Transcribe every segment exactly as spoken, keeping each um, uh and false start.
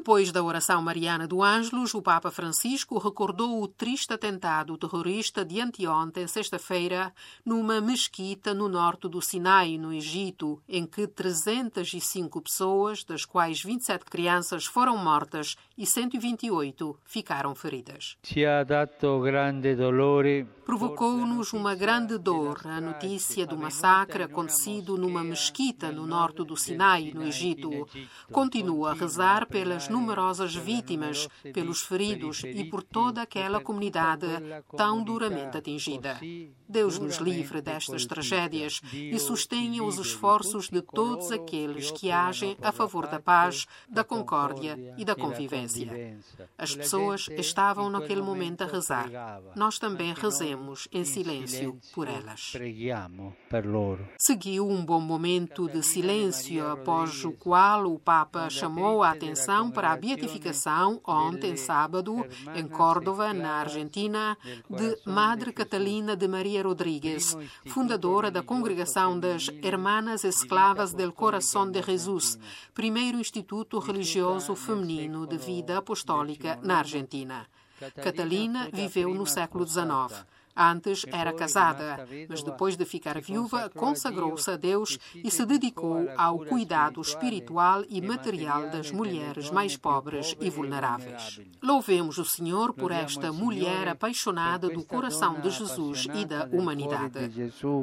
Depois da oração mariana do Ângelus, o Papa Francisco recordou o triste atentado terrorista de anteontem, sexta-feira, numa mesquita no norte do Sinai, no Egito, em que trezentas e cinco pessoas, das quais vinte e sete crianças, foram mortas e cento e vinte e oito ficaram feridas. Provocou-nos uma grande dor a notícia do massacre acontecido numa mesquita no norte do Sinai, no Egito. Continuo a rezar pelas numerosas vítimas, pelos feridos e por toda aquela comunidade tão duramente atingida. Deus nos livre destas tragédias e sustenha os esforços de todos aqueles que agem a favor da paz, da concórdia e da convivência. As pessoas estavam naquele momento a rezar. Nós também rezemos em silêncio por elas. Seguiu um bom momento de silêncio, após o qual o Papa chamou a atenção para a beatificação, ontem, sábado, em Córdoba, na Argentina, de Madre Catalina de Maria Rodríguez, fundadora da Congregação das Hermanas Esclavas del Corazón de Jesús, primeiro instituto religioso feminino de vida apostólica na Argentina. Catalina viveu no século dezenove. Antes era casada, mas depois de ficar viúva, consagrou-se a Deus e se dedicou ao cuidado espiritual e material das mulheres mais pobres e vulneráveis. Louvemos o Senhor por esta mulher apaixonada do coração de Jesus e da humanidade.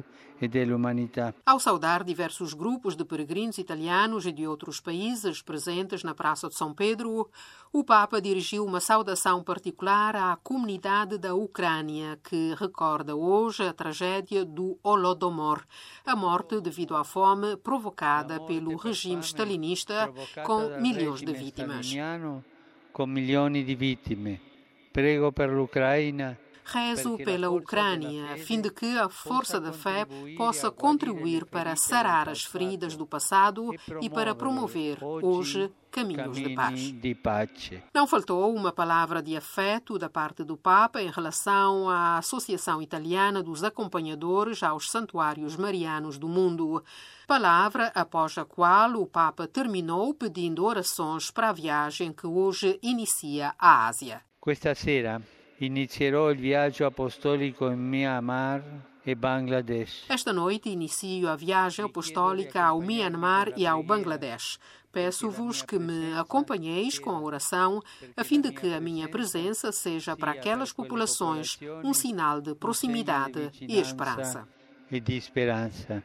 Ao saudar diversos grupos de peregrinos italianos e de outros países presentes na Praça de São Pedro, o Papa dirigiu uma saudação particular à comunidade da Ucrânia, que recorda hoje a tragédia do Holodomor, a morte devido à fome provocada pelo regime stalinista, com milhões de vítimas. Com milhões de vítimas. Prego per l'Ucraina. Rezo pela Ucrânia, a fim de que a força da fé possa contribuir para sarar as feridas do passado e para promover, hoje, caminhos de paz. Não faltou uma palavra de afeto da parte do Papa em relação à Associação Italiana dos Acompanhadores aos Santuários Marianos do Mundo, palavra após a qual o Papa terminou pedindo orações para a viagem que hoje inicia a Ásia. Questa sera inizierò il viaggio apostolico in Myanmar e Bangladesh. Esta noite inicio a viagem apostólica ao Myanmar e ao Bangladesh. Peço-vos que me acompanheis com a oração, a fim de que a minha presença seja para aquelas populações um sinal de proximidade e esperança. E de esperança.